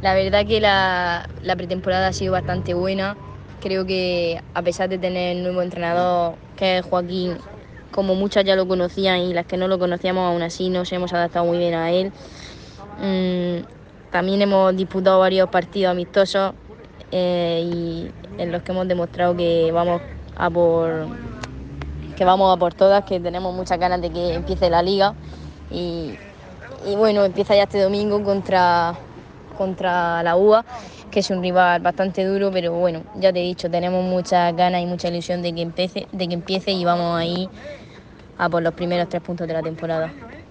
La verdad que la pretemporada ha sido bastante buena. Creo que a pesar de tener el nuevo entrenador, que es Joaquín, como muchas ya lo conocían y las que no lo conocíamos aún así nos hemos adaptado muy bien a él. Mm, También hemos disputado varios partidos amistosos y en los que hemos demostrado que vamos a por todas, que tenemos muchas ganas de que empiece la liga y, y bueno, empieza ya este domingo contra la UA, que es un rival bastante duro, pero bueno, ya te he dicho, tenemos muchas ganas y mucha ilusión de que empiece y vamos ahí a por los primeros 3 puntos de la temporada.